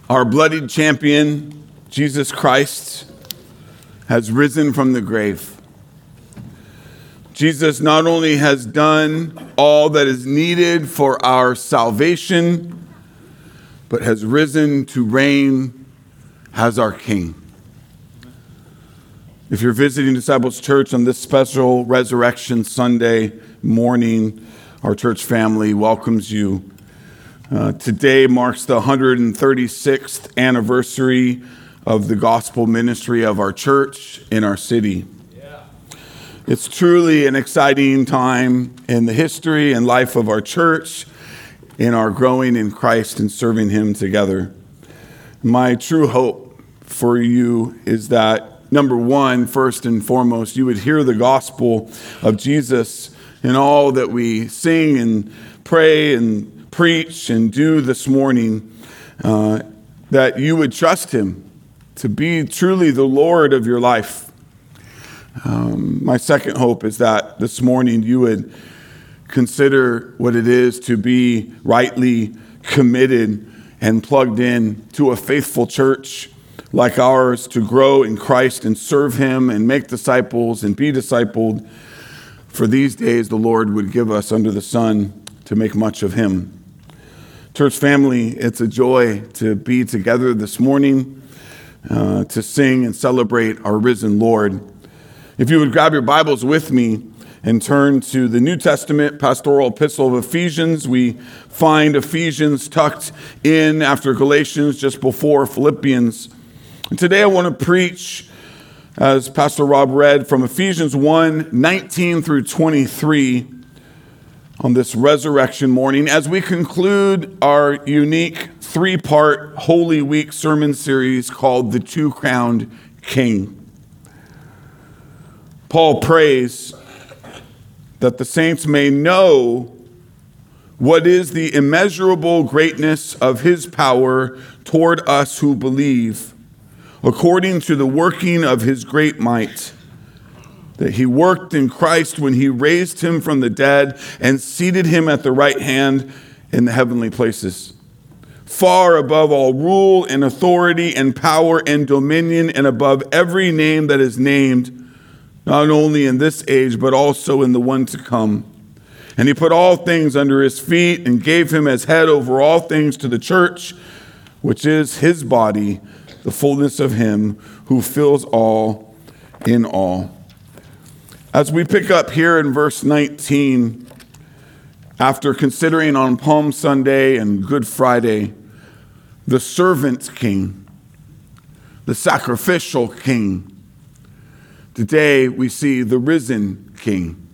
Our bloodied champion, Jesus Christ, has risen from the grave. Jesus not only has done all that is needed for our salvation, but has risen to reign as our King. If you're visiting Disciples Church on this special Resurrection Sunday morning, our church family welcomes you. Today marks the 136th anniversary of the gospel ministry of our church in our city. It's truly an exciting time in the history and life of our church, in our growing in Christ and serving Him together. My true hope for you is that, number one, first and foremost, you would hear the gospel of Jesus in all that we sing and pray and preach and do this morning, that you would trust Him to be truly the Lord of your life. My second hope is that this morning you would consider what it is to be rightly committed and plugged in to a faithful church like ours, to grow in Christ and serve Him and make disciples and be discipled. For these days the Lord would give us under the sun to make much of Him. Church family, it's a joy to be together this morning, to sing and celebrate our risen Lord. If you would grab your Bibles with me and turn to the New Testament pastoral epistle of Ephesians, we find Ephesians tucked in after Galatians, just before Philippians. And today I want to preach, as Pastor Rob read, from Ephesians 1:19 through 23, on this resurrection morning, as we conclude our unique three-part Holy Week sermon series called The Two-Crowned King. Paul prays that the saints may know what is the immeasurable greatness of His power toward us who believe, according to the working of His great might, that He worked in Christ when He raised Him from the dead and seated Him at the right hand in the heavenly places, far above all rule and authority and power and dominion, and above every name that is named, not only in this age, but also in the one to come. And He put all things under His feet and gave Him as head over all things to the church, which is His body, the fullness of Him who fills all in all. As we pick up here in verse 19, after considering on Palm Sunday and Good Friday, the servant king, the sacrificial king, today we see the risen king.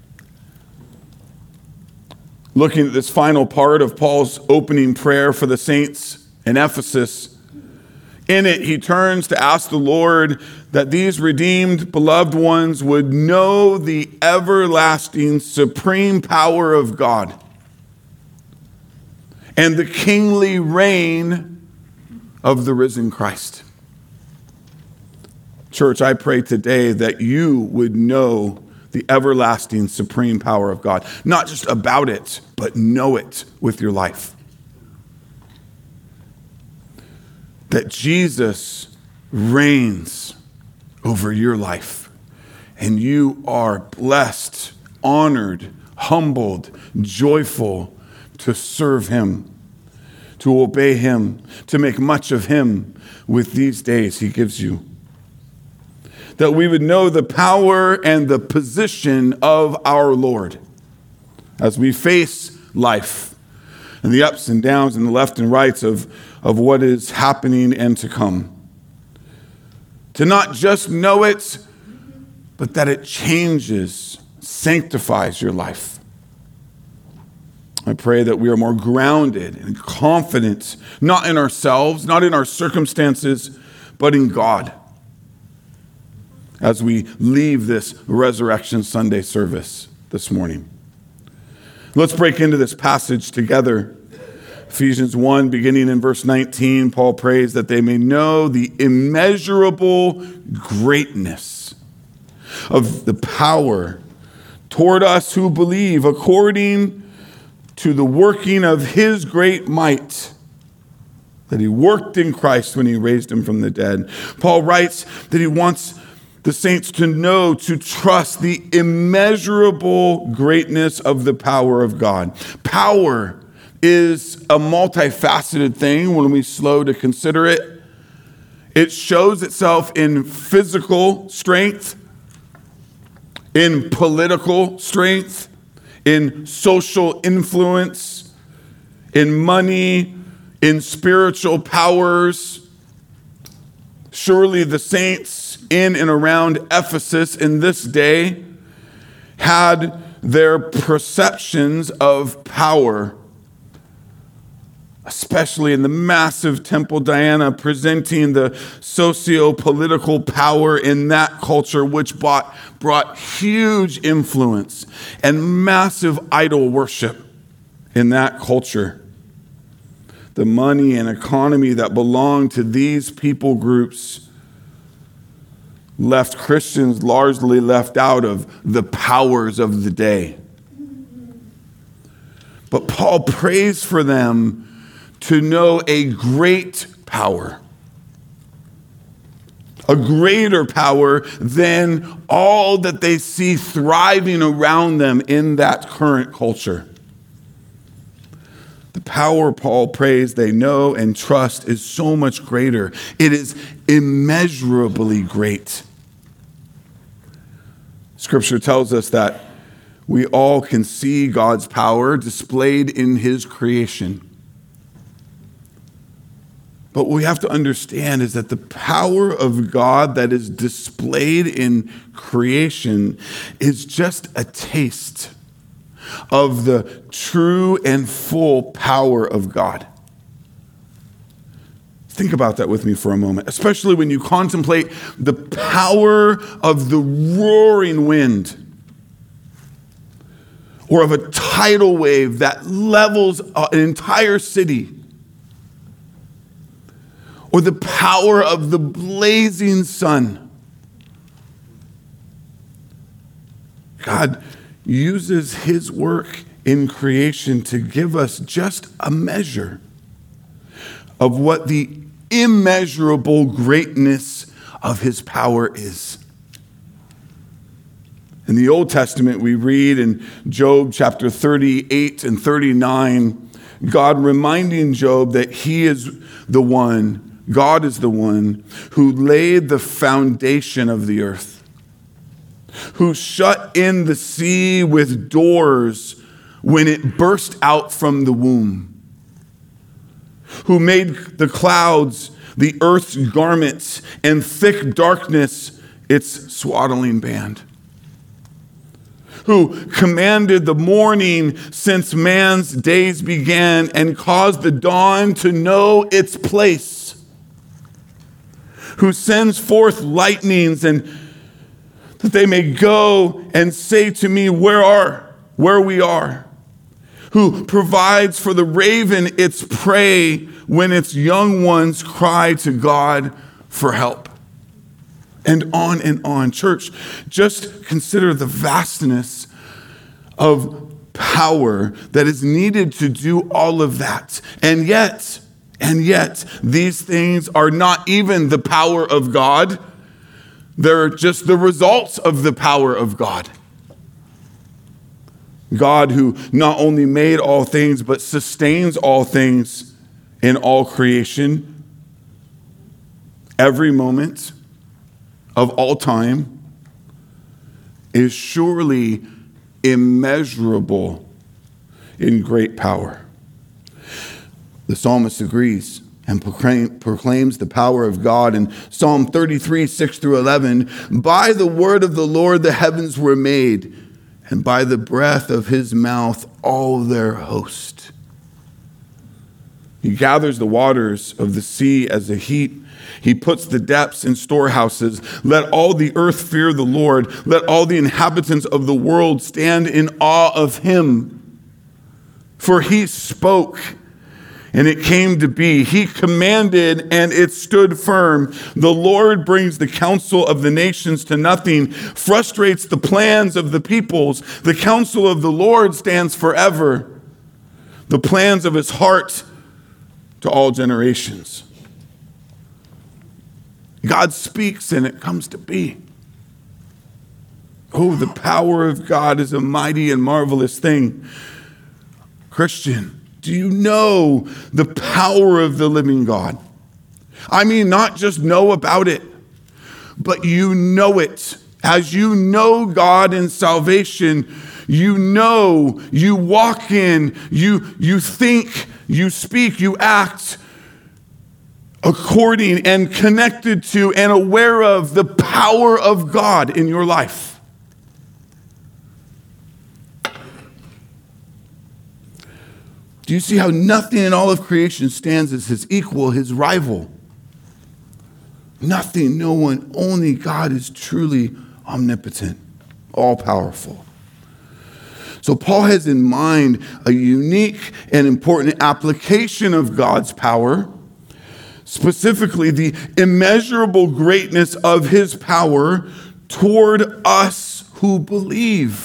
Looking at this final part of Paul's opening prayer for the saints in Ephesus, in it, he turns to ask the Lord that these redeemed, beloved ones would know the everlasting, supreme power of God and the kingly reign of the risen Christ. Church, I pray today that you would know the everlasting, supreme power of God. Not just about it, but know it with your life. That Jesus reigns over your life, and you are blessed, honored, humbled, joyful to serve Him, to obey Him, to make much of Him with these days He gives you. That we would know the power and the position of our Lord as we face life and the ups and downs and the left and rights of what is happening and to come. To not just know it, but that it changes, sanctifies your life. I pray that we are more grounded and confident, not in ourselves, not in our circumstances, but in God, as we leave this Resurrection Sunday service this morning. Let's break into this passage together. Ephesians 1, beginning in verse 19, Paul prays that they may know the immeasurable greatness of the power toward us who believe, according to the working of His great might, that he worked in Christ when he raised him from the dead. Paul writes that he wants the saints to know, to trust the immeasurable greatness of the power of God. Power is a multifaceted thing when we slow to consider it. It shows itself in physical strength, in political strength, in social influence, in money, in spiritual powers. Surely the saints in and around Ephesus in this day had their perceptions of power, especially in the massive Temple Diana, presenting the socio-political power in that culture, which brought huge influence and massive idol worship in that culture. The money and economy that belonged to these people groups left Christians largely left out of the powers of the day. But Paul prays for them to know a great power, a greater power than all that they see thriving around them in that current culture. The power, Paul prays, they know and trust is so much greater. It is immeasurably great. Scripture tells us that we all can see God's power displayed in his creation. But what we have to understand is that the power of God that is displayed in creation is just a taste of the true and full power of God. Think about that with me for a moment, especially when you contemplate the power of the roaring wind or of a tidal wave that levels an entire city, or the power of the blazing sun. God uses his work in creation to give us just a measure of what the immeasurable greatness of his power is. In the Old Testament, we read in Job chapter 38 and 39, God reminding Job that he is the one, God is the one who laid the foundation of the earth, who shut in the sea with doors when it burst out from the womb, who made the clouds the earth's garments and thick darkness its swaddling band, who commanded the morning since man's days began and caused the dawn to know its place, who sends forth lightnings and that they may go and say to me where we are, who provides for the raven its prey when its young ones cry to God for help. And on and on. Church, just consider the vastness of power that is needed to do all of that. And yet, these things are not even the power of God. They're just the results of the power of God. God who not only made all things, but sustains all things in all creation, every moment of all time, is surely immeasurable in great power. The psalmist agrees and proclaims the power of God in Psalm 33, 6 through 11. By the word of the Lord the heavens were made, and by the breath of his mouth all their host. He gathers the waters of the sea as a heap. He puts the depths in storehouses. Let all the earth fear the Lord. Let all the inhabitants of the world stand in awe of him. For he spoke, and it came to be. He commanded, and it stood firm. The Lord brings the counsel of the nations to nothing, frustrates the plans of the peoples. The counsel of the Lord stands forever. The plans of his heart to all generations. God speaks and it comes to be. Oh, the power of God is a mighty and marvelous thing. Christian, do you know the power of the living God? I mean, not just know about it, but you know it. As you know God in salvation, you know, you walk in, you think, you speak, you act according and connected to and aware of the power of God in your life. Do you see how nothing in all of creation stands as his equal, his rival? Nothing, no one, only God is truly omnipotent, all-powerful. So Paul has in mind a unique and important application of God's power, specifically the immeasurable greatness of his power toward us who believe.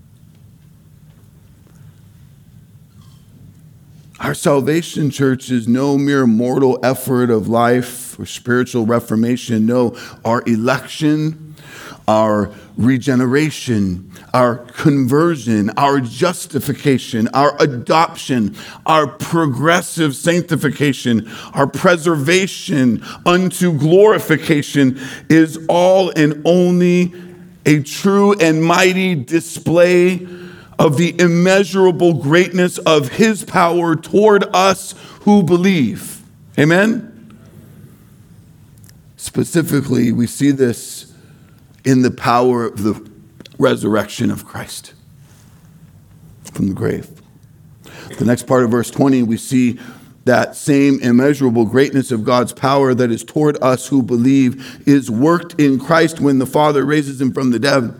Our salvation, church, is no mere mortal effort of life or spiritual reformation. No, our election, our regeneration, our conversion, our justification, our adoption, our progressive sanctification, our preservation unto glorification is all and only a true and mighty display of the immeasurable greatness of his power toward us who believe. Amen? Specifically, we see this in the power of the resurrection of Christ from the grave. The next part of verse 20, we see that same immeasurable greatness of God's power that is toward us who believe is worked in Christ when the Father raises him from the dead.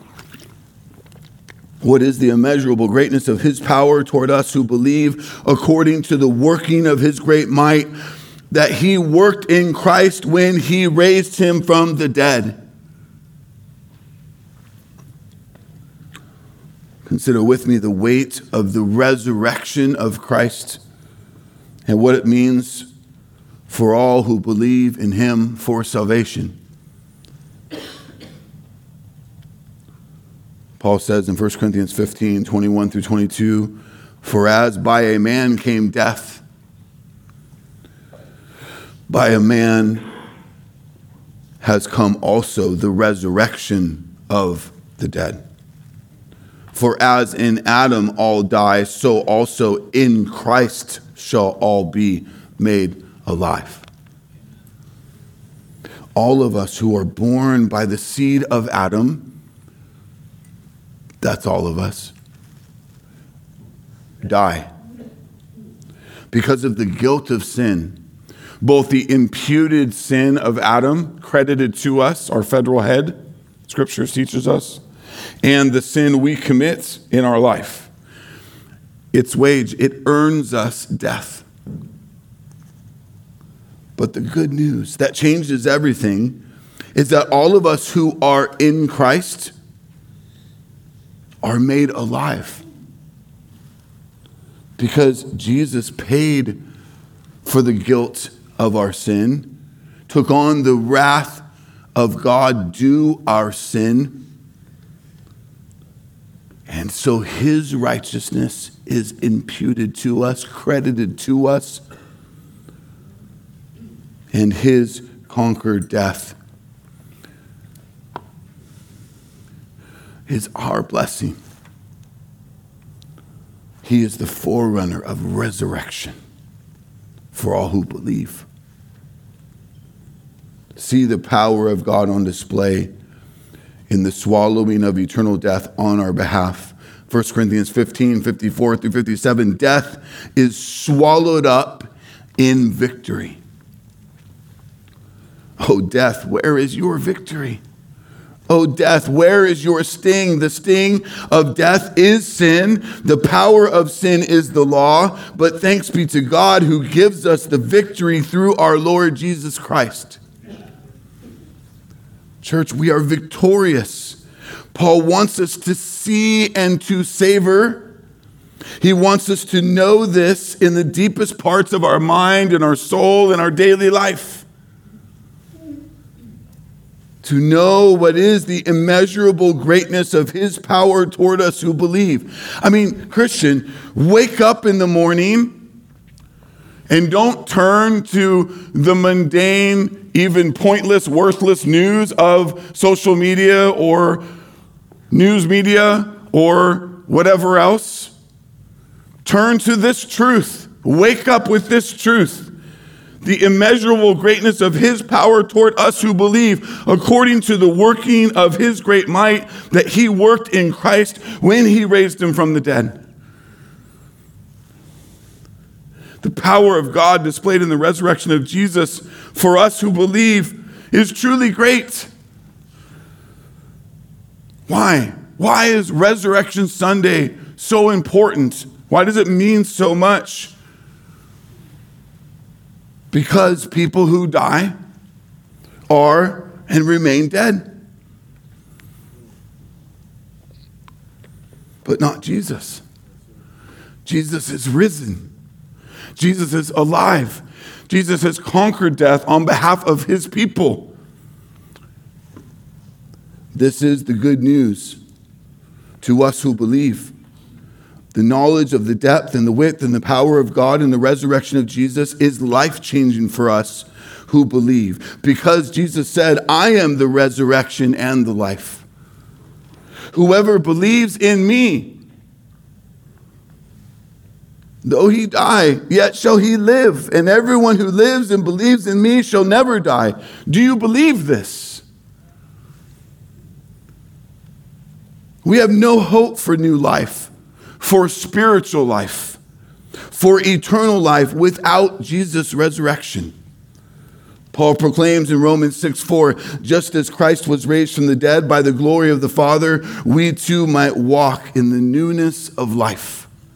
What is the immeasurable greatness of his power toward us who believe, according to the working of his great might that he worked in Christ when he raised him from the dead? Consider with me the weight of the resurrection of Christ and what it means for all who believe in him for salvation. Paul says in 1 Corinthians 15, 21 through 22, for as by a man came death, by a man has come also the resurrection of the dead. For as in Adam all die, so also in Christ shall all be made alive. All of us who are born by the seed of Adam, that's all of us, die because of the guilt of sin. Both the imputed sin of Adam, credited to us, our federal head, Scripture teaches us, and the sin we commit in our life. Its wage, it earns us death. But the good news that changes everything is that all of us who are in Christ are made alive because Jesus paid for the guilt of our sin, took on the wrath of God due our sin, and so his righteousness is imputed to us, credited to us, and his conquered death is our blessing. He is the forerunner of resurrection for all who believe. See the power of God on display in the swallowing of eternal death on our behalf. 1 Corinthians 15, 54 through 57, death is swallowed up in victory. Oh, death, where is your victory? Oh, death, where is your sting? The sting of death is sin. The power of sin is the law. But thanks be to God who gives us the victory through our Lord Jesus Christ. Church, we are victorious. Paul wants us to see and to savor He wants us to know this in the deepest parts of our mind and our soul and our daily life. To know what is the immeasurable greatness of his power toward us who believe. I mean, Christian, wake up in the morning and don't turn to the mundane, even pointless, worthless news of social media or news media or whatever else. Turn to this truth. Wake up with this truth. The immeasurable greatness of his power toward us who believe, according to the working of his great might that he worked in Christ when he raised him from the dead. The power of God displayed in the resurrection of Jesus for us who believe is truly great. Why? Why is Resurrection Sunday so important? Why does it mean so much? Because people who die are and remain dead. But not Jesus. Jesus is risen. Jesus is alive. Jesus has conquered death on behalf of his people. This is the good news to us who believe. The knowledge of the depth and the width and the power of God and the resurrection of Jesus is life-changing for us who believe. Because Jesus said, I am the resurrection and the life. Whoever believes in me, though he die, yet shall he live. And everyone who lives and believes in me shall never die. Do you believe this? We have no hope for new life, for spiritual life, for eternal life without Jesus' resurrection. Paul proclaims in Romans 6:4, just as Christ was raised from the dead by the glory of the Father, we too might walk in the newness of life.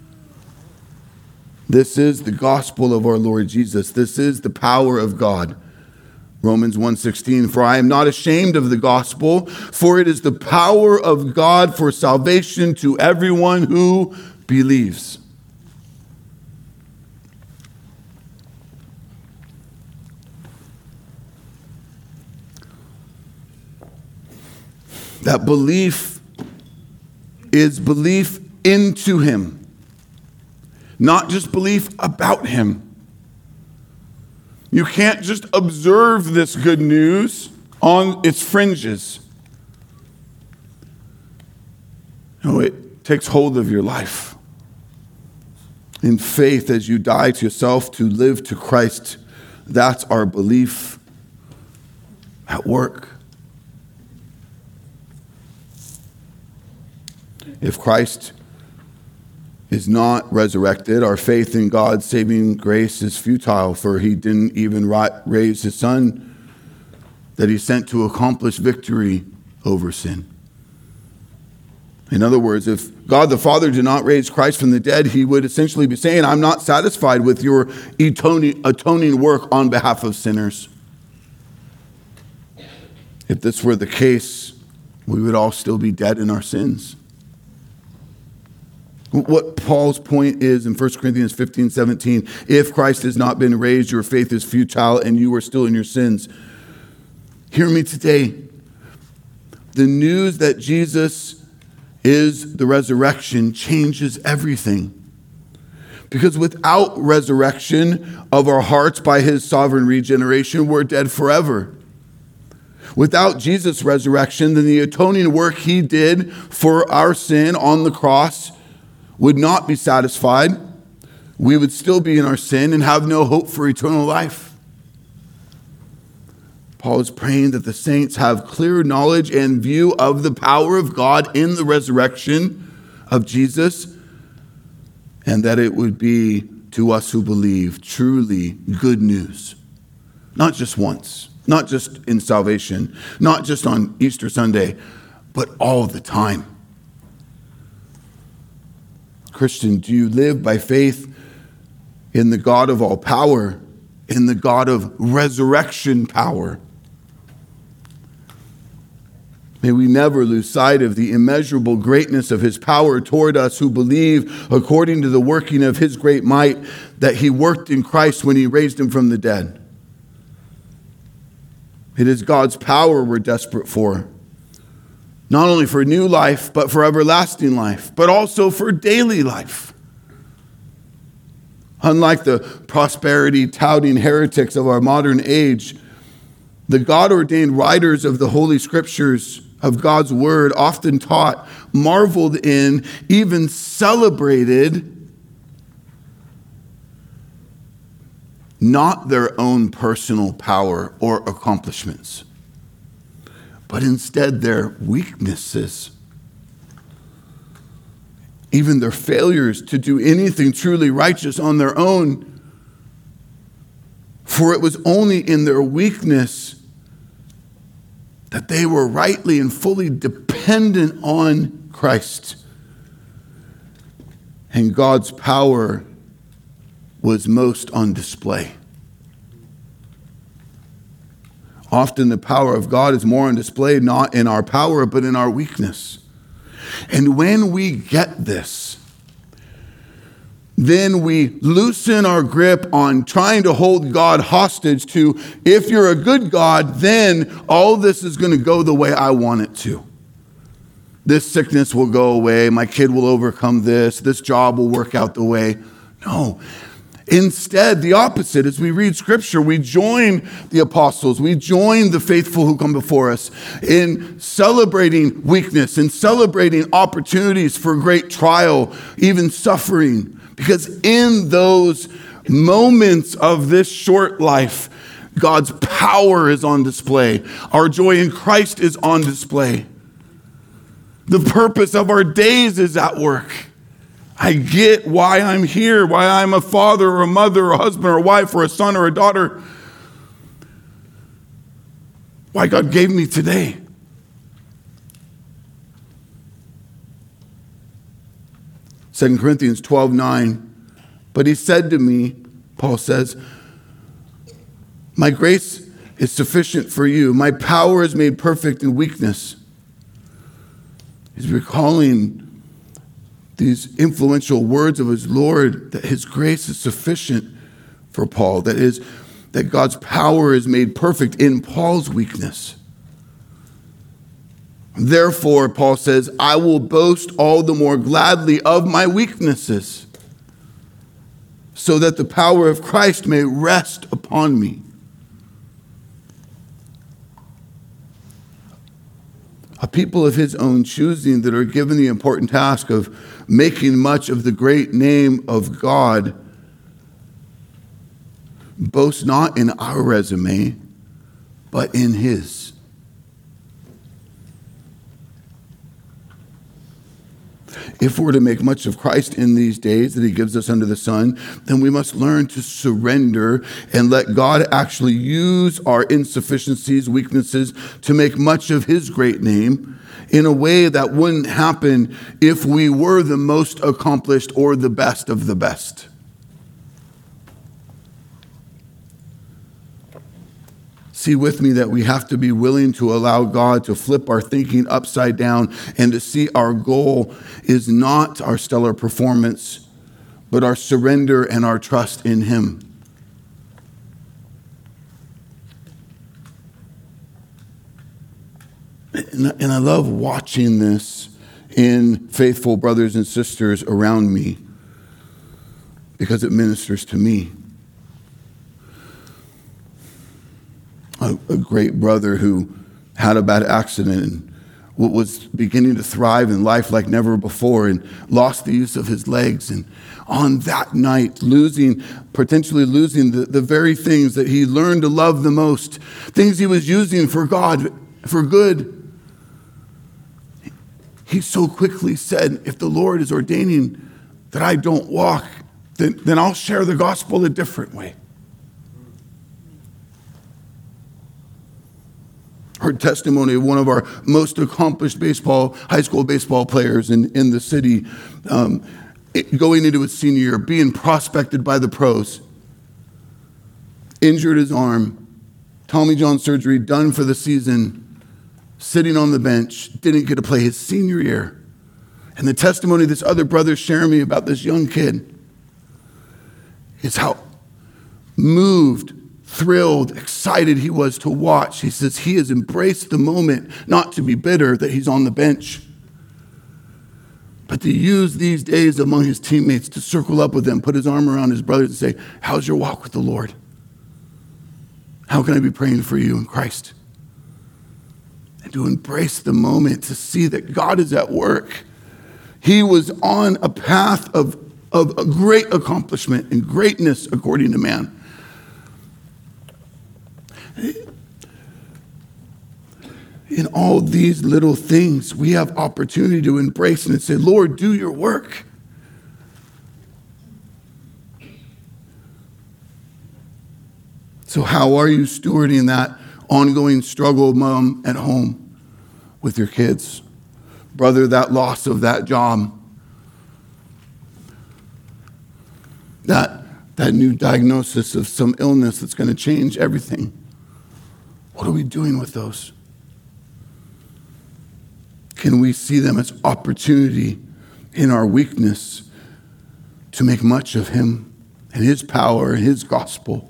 This is the gospel of our Lord Jesus. This is the power of God. Romans 1:16, for I am not ashamed of the gospel, for it is the power of God for salvation to everyone who believes. That belief is belief into him. Not just belief about him. You can't just observe this good news on its fringes. No, it takes hold of your life. In faith, as you die to yourself to live to Christ, that's our belief at work. If Christ is not resurrected, our faith in God's saving grace is futile, for he didn't even raise his son that he sent to accomplish victory over sin. In other words, if God the Father did not raise Christ from the dead, he would essentially be saying, I'm not satisfied with your atoning work on behalf of sinners. If this were the case, we would all still be dead in our sins. What Paul's point is in 1 Corinthians 15:17, if Christ has not been raised, your faith is futile and you are still in your sins. Hear me today. The news that Jesus is the resurrection changes everything. Because without resurrection of our hearts by his sovereign regeneration, we're dead forever. Without Jesus' resurrection, then the atoning work he did for our sin on the cross would not be satisfied. We would still be in our sin and have no hope for eternal life. Paul is praying that the saints have clear knowledge and view of the power of God in the resurrection of Jesus, and that it would be to us who believe truly good news. Not just once, not just in salvation, not just on Easter Sunday, but all the time. Christian, do you live by faith in the God of all power, in the God of resurrection power? May we never lose sight of the immeasurable greatness of his power toward us who believe, according to the working of his great might, that he worked in Christ when he raised him from the dead. It is God's power we're desperate for. Not only for new life, but for everlasting life, but also for daily life. Unlike the prosperity-touting heretics of our modern age, the God-ordained writers of the Holy Scriptures, of God's Word, often taught, marveled in, even celebrated not their own personal power or accomplishments, but instead their weaknesses, even their failures to do anything truly righteous on their own. For it was only in their weakness that they were rightly and fully dependent on Christ. And God's power was most on display. Often the power of God is more on display, not in our power, but in our weakness. And when we get this, then we loosen our grip on trying to hold God hostage to, if you're a good God, then all this is going to go the way I want it to. This sickness will go away. My kid will overcome this. This job will work out the way. No. Instead, the opposite. As we read Scripture, we join the apostles, we join the faithful who come before us in celebrating weakness and celebrating opportunities for great trial, even suffering. Because in those moments of this short life, God's power is on display. Our joy in Christ is on display. The purpose of our days is at work. I get why I'm here, why I'm a father or a mother or a husband or a wife or a son or a daughter. Why God gave me today. Second Corinthians 12:9. But he said to me, Paul says, my grace is sufficient for you. My power is made perfect in weakness. He's recalling these influential words of his Lord, that his grace is sufficient for Paul, that God's power is made perfect in Paul's weakness. Therefore, Paul says, I will boast all the more gladly of my weaknesses, so that the power of Christ may rest upon me. A people of his own choosing that are given the important task of making much of the great name of God boast not in our resume, but in his. If we're to make much of Christ in these days that he gives us under the sun, then we must learn to surrender and let God actually use our insufficiencies, weaknesses, to make much of his great name in a way that wouldn't happen if we were the most accomplished or the best of the best. See with me that we have to be willing to allow God to flip our thinking upside down and to see our goal is not our stellar performance, but our surrender and our trust in him. And I love watching this in faithful brothers and sisters around me because it ministers to me. A great brother who had a bad accident and was beginning to thrive in life like never before and lost the use of his legs. And on that night, potentially losing the very things that he learned to love the most, things he was using for God, for good. He so quickly said, if the Lord is ordaining that I don't walk, then I'll share the gospel a different way. Heard testimony of one of our most accomplished high school baseball players in the city, going into his senior year, being prospected by the pros, injured his arm, Tommy John surgery done for the season, sitting on the bench, didn't get to play his senior year. And the testimony this other brother sharing me about this young kid is how moved, thrilled, excited he was to watch. He says he has embraced the moment, not to be bitter that he's on the bench, but to use these days among his teammates to circle up with them, put his arm around his brothers and say, how's your walk with the Lord? How can I be praying for you in Christ? And to embrace the moment, to see that God is at work. He was on a path of a great accomplishment and greatness according to man. In all these little things, we have opportunity to embrace and say, Lord, do your work. So how are you stewarding that ongoing struggle, mom, at home with your kids? Brother, that loss of that job, that new diagnosis of some illness that's going to change everything. What are we doing with those? Can we see them as opportunity in our weakness to make much of him and his power and his gospel?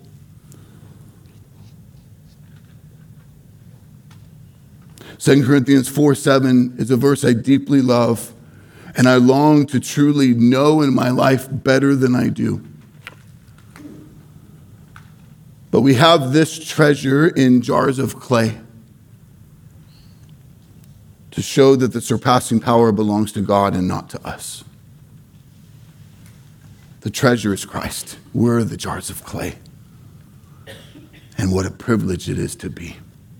2 Corinthians 4:7 is a verse I deeply love, and I long to truly know in my life better than I do. But we have this treasure in jars of clay to show that the surpassing power belongs to God and not to us. The treasure is Christ. We're the jars of clay. And what a privilege it is to be.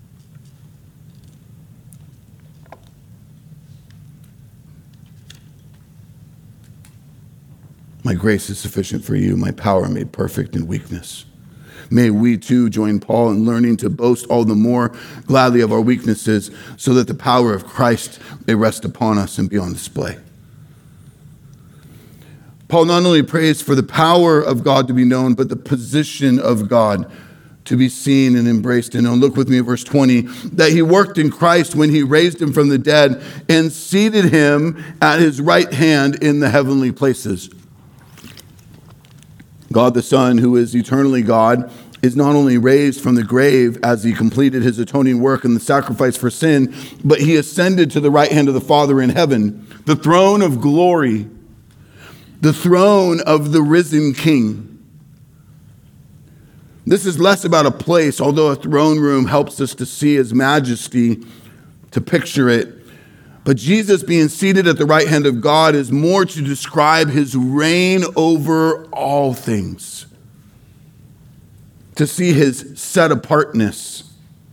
My grace is sufficient for you, my power made perfect in weakness. May we too join Paul in learning to boast all the more gladly of our weaknesses so that the power of Christ may rest upon us and be on display. Paul not only prays for the power of God to be known, but the position of God to be seen and embraced and known. Look with me at verse 20, that he worked in Christ when he raised him from the dead and seated him at his right hand in the heavenly places. God the Son, who is eternally God, is not only raised from the grave as he completed his atoning work and the sacrifice for sin, but he ascended to the right hand of the Father in heaven, the throne of glory, the throne of the risen King. This is less about a place, although a throne room helps us to see his majesty, to picture it. But Jesus being seated at the right hand of God is more to describe his reign over all things. To see his set apartness.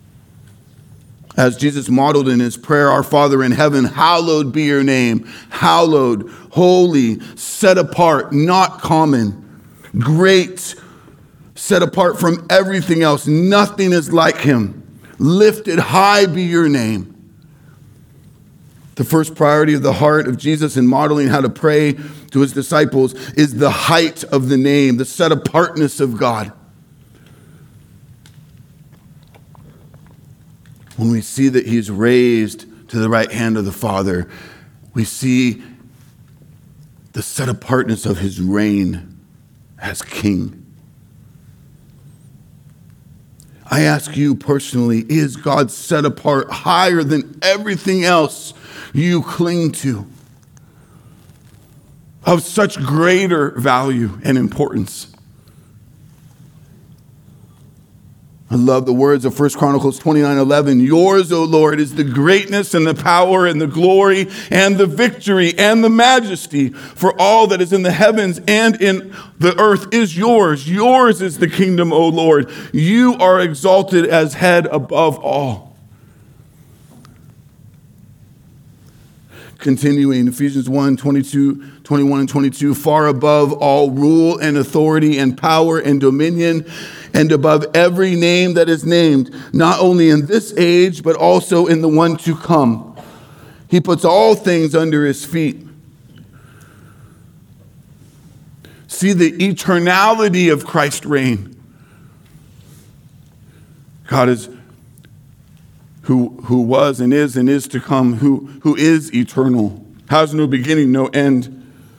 As Jesus modeled in his prayer, our Father in heaven, hallowed be your name. Hallowed, holy, set apart, not common, great, set apart from everything else. Nothing is like him. Lifted high be your name. The first priority of the heart of Jesus in modeling how to pray to his disciples is the height of the name, the set apartness of God. When we see that he's raised to the right hand of the Father, we see the set apartness of his reign as King. I ask you personally, is God set apart higher than everything else you cling to, of such greater value and importance? I love the words of 1 Chronicles 29:11. Yours, O Lord, is the greatness and the power and the glory and the victory and the majesty, for all that is in the heavens and in the earth is yours. Yours is the kingdom, O Lord. You are exalted as head above all. Continuing, Ephesians 1:21 and 22, far above all rule and authority and power and dominion, and above every name that is named, not only in this age, but also in the one to come. He puts all things under his feet. See the eternality of Christ's reign. God is who was and is to come, who is eternal, has no beginning, no end.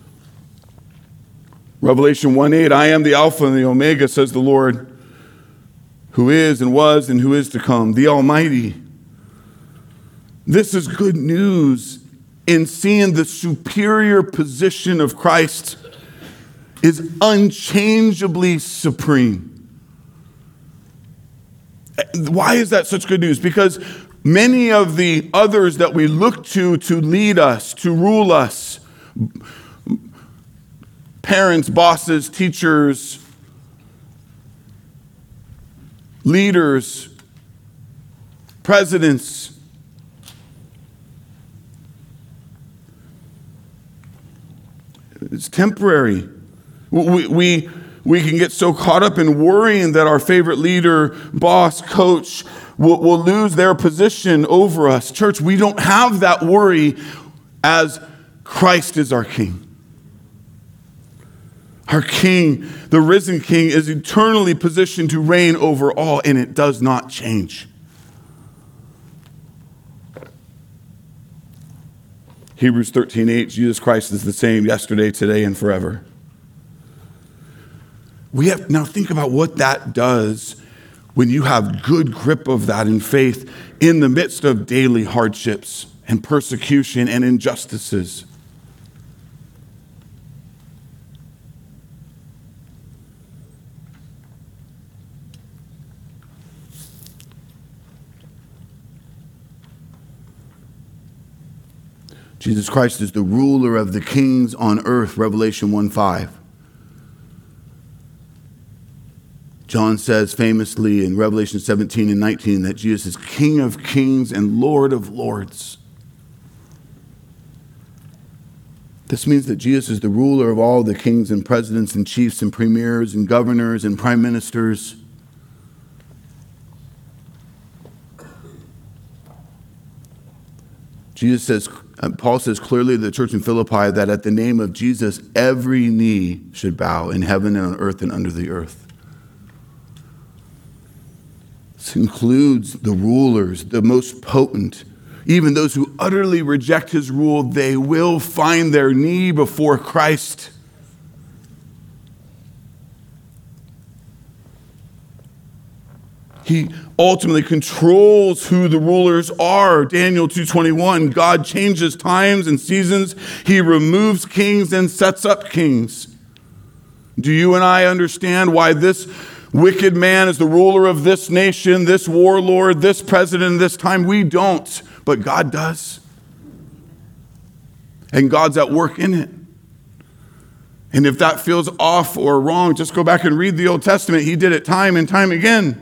Revelation 1:8, I am the Alpha and the Omega, says the Lord, who is and was and who is to come, the Almighty. This is good news in seeing the superior position of Christ is unchangeably supreme. Why is that such good news? Because many of the others that we look to lead us, to rule us, parents, bosses, teachers, leaders, presidents, it's temporary. We can get so caught up in worrying that our favorite leader, boss, coach will lose their position over us. Church, we don't have that worry as Christ is our King. Our King, the risen King, is eternally positioned to reign over all, and it does not change. Hebrews 13:8, Jesus Christ is the same yesterday, today, and forever. Now think about what that does when you have good grip of that in faith in the midst of daily hardships and persecution and injustices. Jesus Christ is the ruler of the kings on earth, Revelation 1:5. John says famously in Revelation 17 and 19 that Jesus is King of kings and Lord of lords. This means that Jesus is the ruler of all the kings and presidents and chiefs and premiers and governors and prime ministers. Paul says clearly to the church in Philippi that at the name of Jesus, every knee should bow in heaven and on earth and under the earth. This includes the rulers, the most potent. Even those who utterly reject his rule, they will find their knee before Christ. He ultimately controls who the rulers are. Daniel 2:21, God changes times and seasons. He removes kings and sets up kings. Do you and I understand why this wicked man is the ruler of this nation, this warlord, this president, this time? We don't, but God does. And God's at work in it. And if that feels off or wrong, just go back and read the Old Testament. He did it time and time again.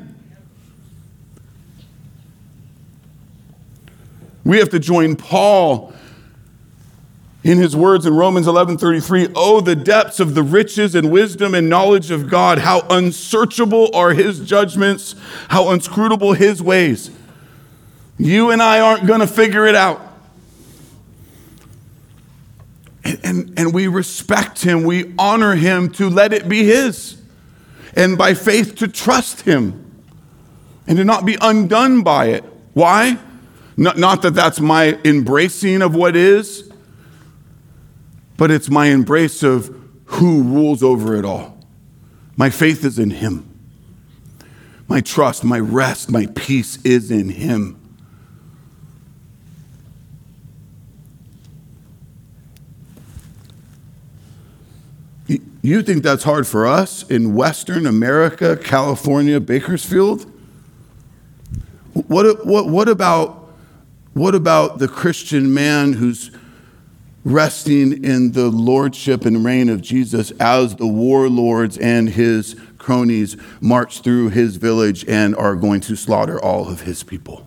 We have to join Paul in his words in Romans 11:33, oh, the depths of the riches and wisdom and knowledge of God, how unsearchable are his judgments, how inscrutable his ways. You and I aren't going to figure it out. And we respect him, we honor him to let it be his, and by faith to trust him and to not be undone by it. Why? Not that that's my embracing of what is, but it's my embrace of who rules over it all. My faith is in him. My trust, my rest, my peace is in him. You think that's hard for us in Western America, California, Bakersfield? What about the Christian man who's resting in the lordship and reign of Jesus as the warlords and his cronies march through his village and are going to slaughter all of his people?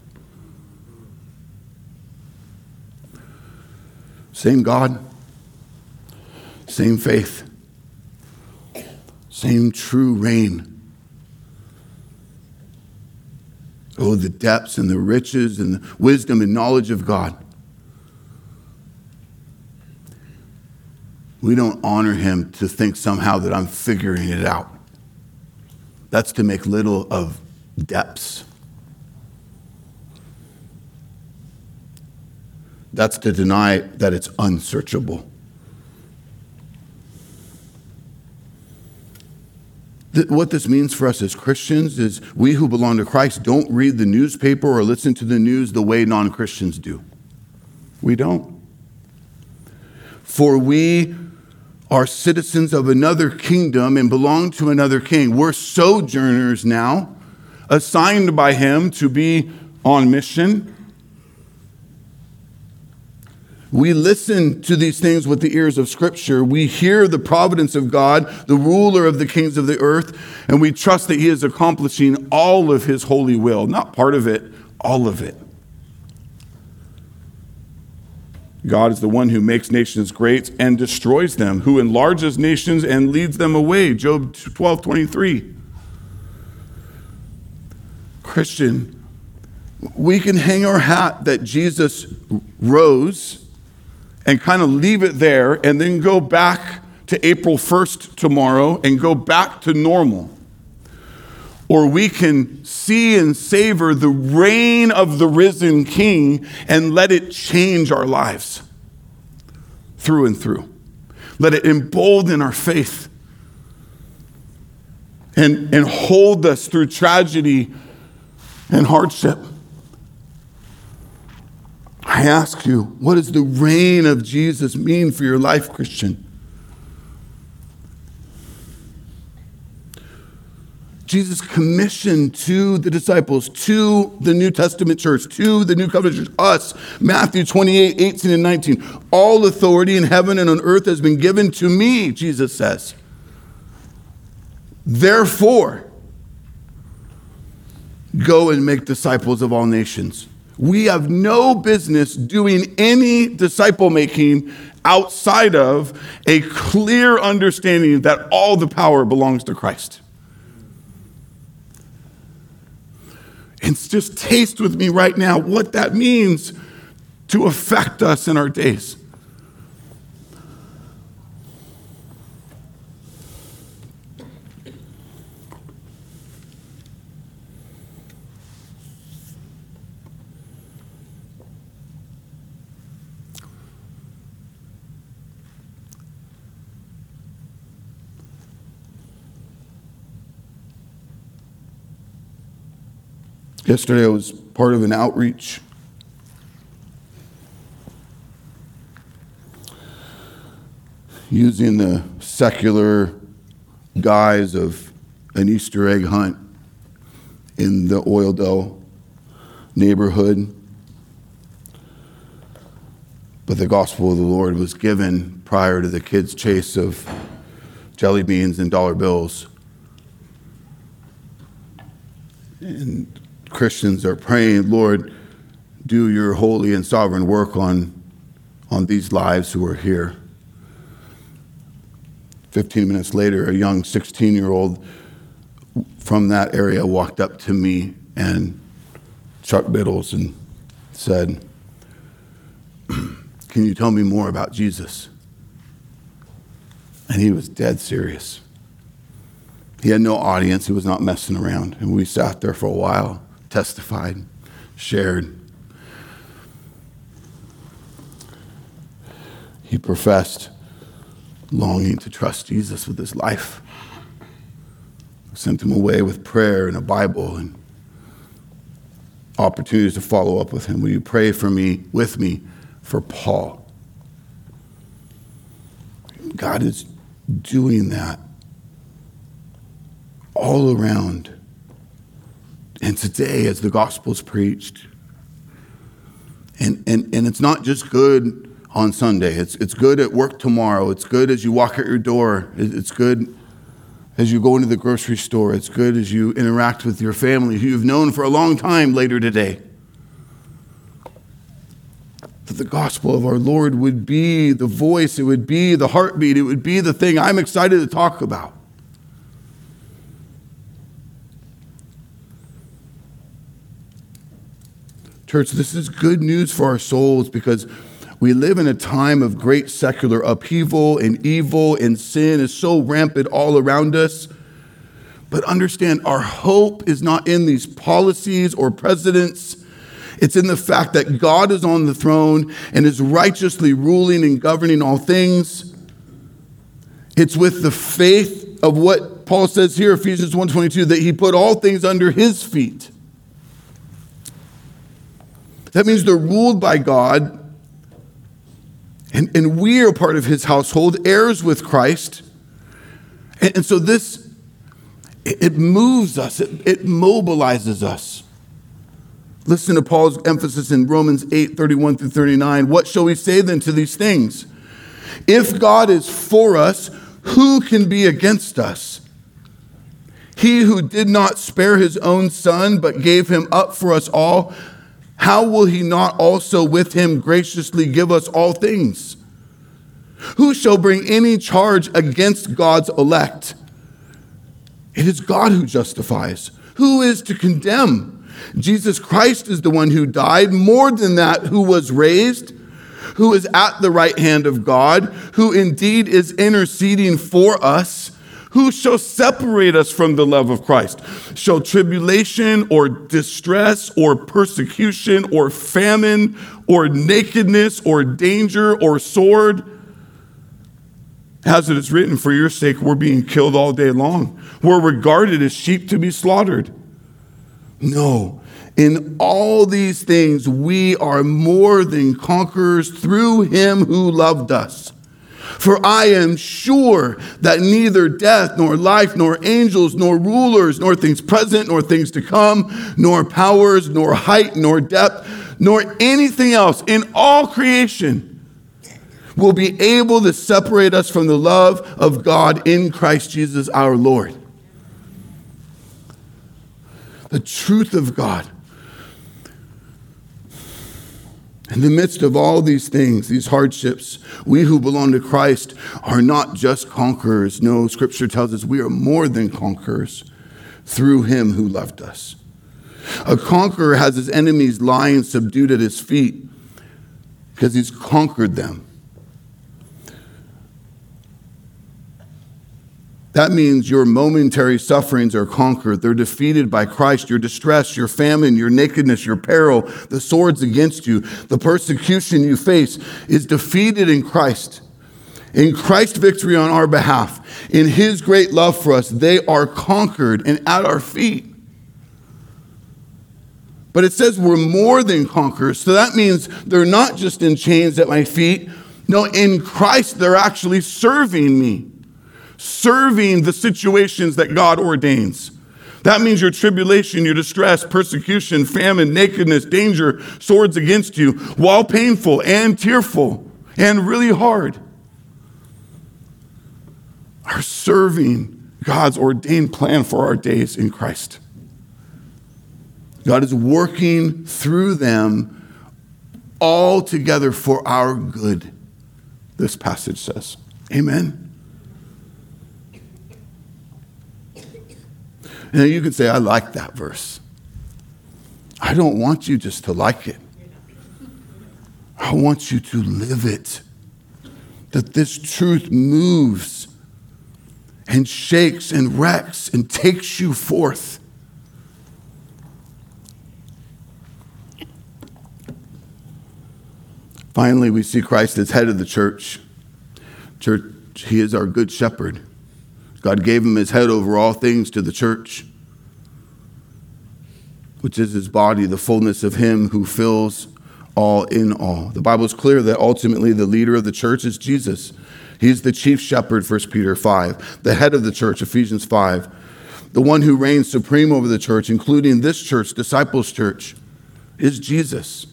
Same God, same faith, same true reign. Oh, the depths and the riches and the wisdom and knowledge of God. We don't honor him to think somehow that I'm figuring it out. That's to make little of depths. That's to deny that it's unsearchable. What this means for us as Christians is we who belong to Christ don't read the newspaper or listen to the news the way non-Christians do. We don't. For we are citizens of another kingdom and belong to another king. We're sojourners now, assigned by him to be on mission. We listen to these things with the ears of Scripture. We hear the providence of God, the ruler of the kings of the earth, and we trust that he is accomplishing all of his holy will. Not part of it, all of it. God is the one who makes nations great and destroys them, who enlarges nations and leads them away. Job 12:23. Christian, we can hang our hat that Jesus rose and kind of leave it there and then go back to April 1st tomorrow and go back to normal. Or we can see and savor the reign of the risen King and let it change our lives through and through. Let it embolden our faith and hold us through tragedy and hardship. I ask you, what does the reign of Jesus mean for your life, Christian? Jesus commissioned to the disciples, to the New Testament church, to the New Covenant church, us, Matthew 28:18 and 19. All authority in heaven and on earth has been given to me, Jesus says. Therefore, go and make disciples of all nations. We have no business doing any disciple making outside of a clear understanding that all the power belongs to Christ. And just taste with me right now what that means to affect us in our days. Yesterday I was part of an outreach. Using the secular guise of an Easter egg hunt in the Oildale neighborhood. But the gospel of the Lord was given prior to the kids' chase of jelly beans and dollar bills. And Christians are praying, Lord, do your holy and sovereign work on these lives who are here. 15 minutes later, a young 16-year-old from that area walked up to me and Chuck Biddles and said, can you tell me more about Jesus? And he was dead serious. He had no audience. He was not messing around. And we sat there for a while, testified, shared. He professed longing to trust Jesus with his life. I sent him away with prayer and a Bible and opportunities to follow up with him. Will you pray for me, with me, for Paul? God is doing that all around. And today, as the gospel is preached, and it's not just good on Sunday. It's good at work tomorrow. It's good as you walk out your door. It's good as you go into the grocery store. It's good as you interact with your family who you've known for a long time later today. That the gospel of our Lord would be the voice, it would be the heartbeat, it would be the thing I'm excited to talk about. Church, this is good news for our souls because we live in a time of great secular upheaval and evil and sin is so rampant all around us. But understand, our hope is not in these policies or presidents. It's in the fact that God is on the throne and is righteously ruling and governing all things. It's with the faith of what Paul says here, Ephesians 1:22, that he put all things under his feet. That means they're ruled by God, and we are part of his household, heirs with Christ. And so this, it moves us, it mobilizes us. Listen to Paul's emphasis in Romans 8:31 through 39. What shall we say then to these things? If God is for us, who can be against us? He who did not spare his own son, but gave him up for us all, how will he not also with him graciously give us all things? Who shall bring any charge against God's elect? It is God who justifies. Who is to condemn? Jesus Christ is the one who died, more than that, who was raised, who is at the right hand of God, who indeed is interceding for us. Who shall separate us from the love of Christ? Shall tribulation or distress or persecution or famine or nakedness or danger or sword? As it is written, for your sake we're being killed all day long. We're regarded as sheep to be slaughtered. No, in all these things we are more than conquerors through him who loved us. For I am sure that neither death, nor life, nor angels, nor rulers, nor things present, nor things to come, nor powers, nor height, nor depth, nor anything else in all creation will be able to separate us from the love of God in Christ Jesus our Lord. The truth of God. In the midst of all these things, these hardships, we who belong to Christ are not just conquerors. No, Scripture tells us we are more than conquerors through him who loved us. A conqueror has his enemies lying subdued at his feet because he's conquered them. That means your momentary sufferings are conquered. They're defeated by Christ. Your distress, your famine, your nakedness, your peril, the swords against you, the persecution you face is defeated in Christ. In Christ's victory on our behalf, in his great love for us, they are conquered and at our feet. But it says we're more than conquerors. So that means they're not just in chains at my feet. No, in Christ, they're actually serving me. Serving the situations that God ordains. That means your tribulation, your distress, persecution, famine, nakedness, danger, swords against you, while painful and tearful and really hard, are serving God's ordained plan for our days in Christ. God is working through them all together for our good, this passage says. Amen. Now you can say, I like that verse. I don't want you just to like it. I want you to live it. That this truth moves and shakes and wrecks and takes you forth. Finally, we see Christ as head of the church. Church, he is our good shepherd. God gave him his head over all things to the church, which is his body, the fullness of him who fills all in all. The Bible is clear that ultimately the leader of the church is Jesus. He's the chief shepherd, 1 Peter 5, the head of the church, Ephesians 5, the one who reigns supreme over the church, including this church, Disciples Church, is Jesus.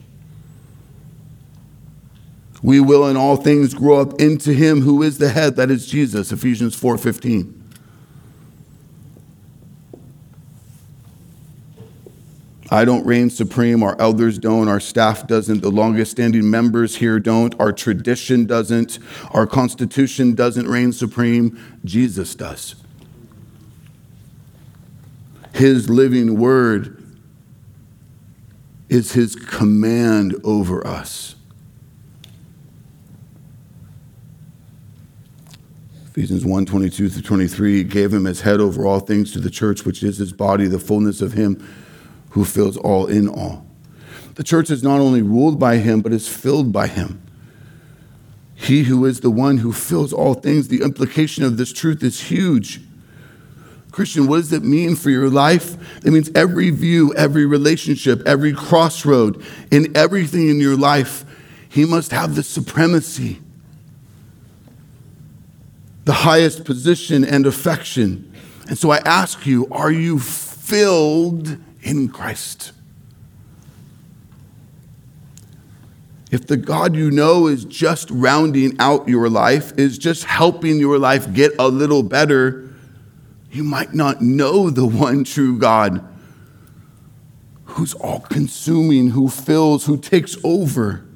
We will in all things grow up into him who is the head, that is Jesus, Ephesians 4:15. I don't reign supreme, our elders don't, our staff doesn't, the longest standing members here don't, our tradition doesn't, our constitution doesn't reign supreme, Jesus does. His living word is his command over us. Ephesians 1:22-23 gave him as head over all things to the church, which is his body, the fullness of him who fills all in all. The church is not only ruled by him, but is filled by him. He who is the one who fills all things. The implication of this truth is huge. Christian, what does it mean for your life? It means every view, every relationship, every crossroad, in everything in your life, he must have the supremacy, the highest position and affection. And so I ask you, are you filled in Christ? If the God you know is just rounding out your life, is just helping your life get a little better, you might not know the one true God who's all-consuming, who fills, who takes over.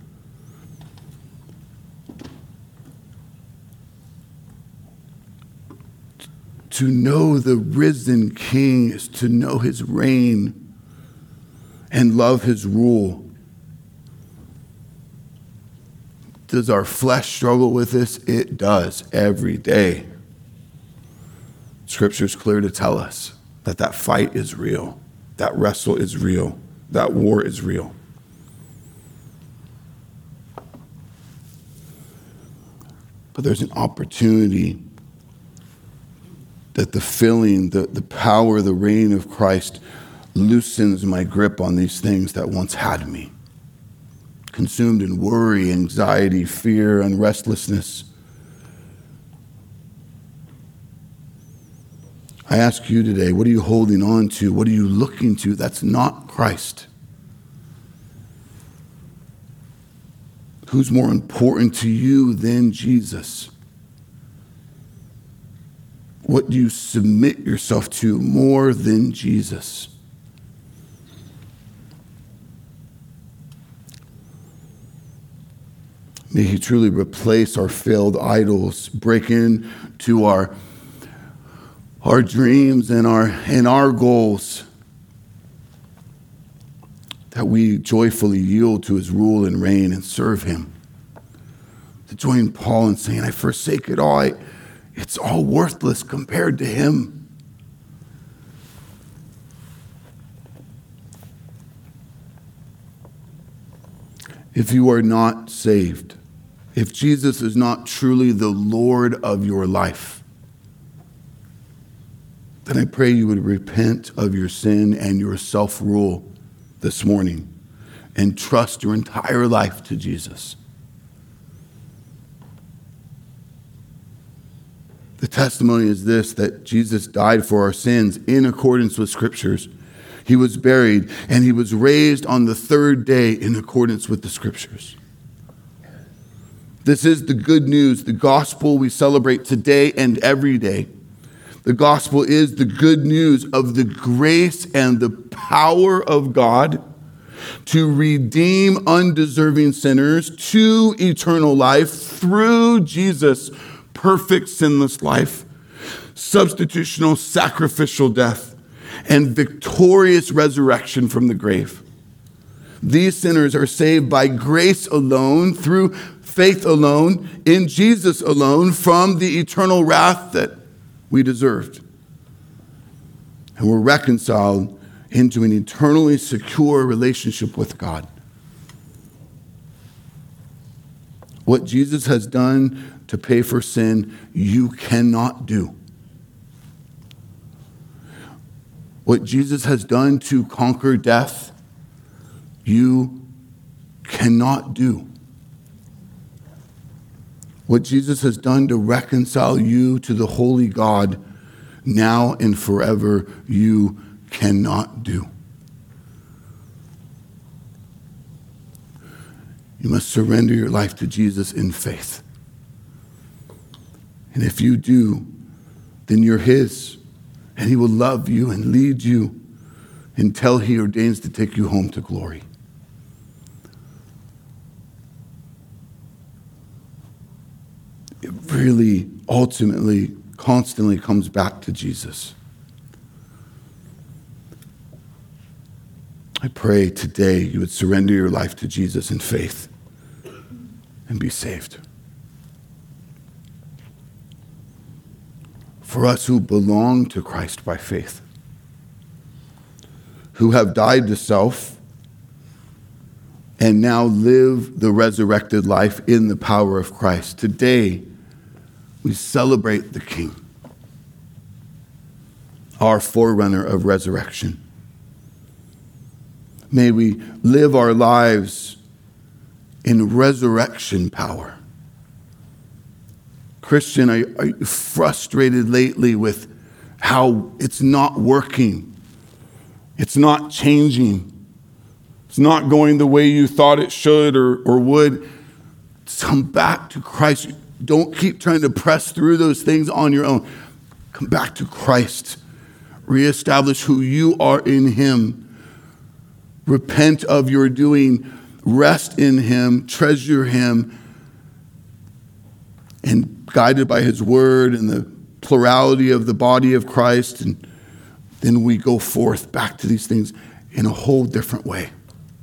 To know the risen King is to know his reign and love his rule. Does our flesh struggle with this? It does every day. Scripture's clear to tell us that that fight is real, that wrestle is real, that war is real. But there's an opportunity that the filling, the power, the reign of Christ loosens my grip on these things that once had me, consumed in worry, anxiety, fear, and restlessness. I ask you today, what are you holding on to? What are you looking to that's not Christ? Who's more important to you than Jesus? What do you submit yourself to more than Jesus? May he truly replace our failed idols, break into our dreams and our goals, that we joyfully yield to his rule and reign and serve him. To join Paul in saying, I forsake it all. It's all worthless compared to him. If you are not saved, if Jesus is not truly the Lord of your life, then I pray you would repent of your sin and your self-rule this morning and trust your entire life to Jesus. The testimony is this, that Jesus died for our sins in accordance with Scriptures. He was buried, and he was raised on the third day in accordance with the Scriptures. This is the good news, the gospel we celebrate today and every day. The gospel is the good news of the grace and the power of God to redeem undeserving sinners to eternal life through Jesus' perfect sinless life, substitutional sacrificial death, and victorious resurrection from the grave. These sinners are saved by grace alone, through faith alone, in Jesus alone, from the eternal wrath that we deserved. And we're reconciled into an eternally secure relationship with God. What Jesus has done to pay for sin, you cannot do. What Jesus has done to conquer death, you cannot do. What Jesus has done to reconcile you to the holy God, now and forever, you cannot do. You must surrender your life to Jesus in faith. And if you do, then you're his, and he will love you and lead you until he ordains to take you home to glory. It really, ultimately, constantly comes back to Jesus. I pray today you would surrender your life to Jesus in faith and be saved. For us who belong to Christ by faith, who have died to self, and now live the resurrected life in the power of Christ. Today, we celebrate the King, our forerunner of resurrection. May we live our lives in resurrection power. Christian, are you frustrated lately with how it's not working? It's not changing. It's not going the way you thought it should or would. Come back to Christ. Don't keep trying to press through those things on your own. Come back to Christ. Reestablish who you are in Him. Repent of your doing. Rest in Him. Treasure Him. And guided by His word and the plurality of the body of Christ. And then we go forth back to these things in a whole different way.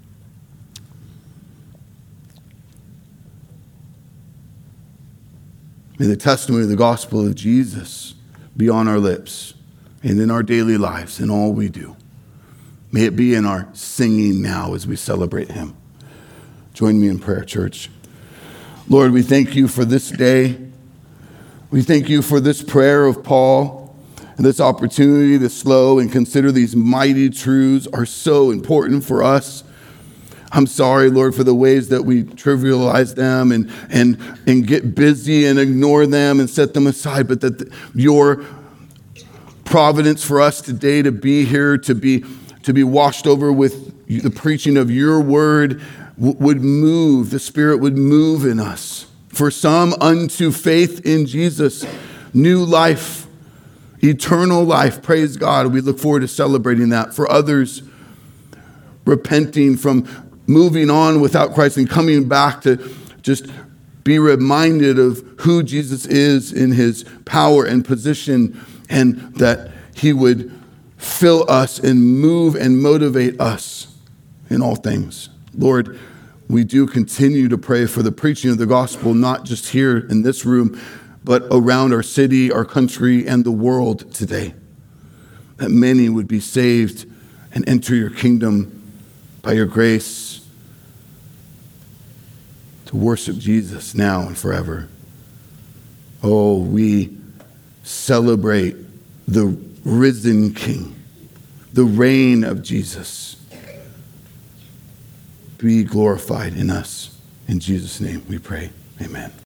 May the testimony of the gospel of Jesus be on our lips and in our daily lives in all we do. May it be in our singing now as we celebrate Him. Join me in prayer, church. Lord, we thank You for this day. We thank You for this prayer of Paul and this opportunity to slow and consider these mighty truths are so important for us. I'm sorry, Lord, for the ways that we trivialize them and get busy and ignore them and set them aside, but that Your providence for us today to be here, to be washed over with the preaching of Your word would move, the Spirit would move in us. For some, unto faith in Jesus, new life, eternal life. Praise God. We look forward to celebrating that. For others, repenting from moving on without Christ and coming back to just be reminded of who Jesus is in His power and position, and that He would fill us and move and motivate us in all things. Lord, we do continue to pray for the preaching of the gospel, not just here in this room, but around our city, our country, and the world today. That many would be saved and enter Your kingdom by Your grace, to worship Jesus now and forever. Oh, we celebrate the risen King, the reign of Jesus. Be glorified in us. In Jesus' name we pray. Amen.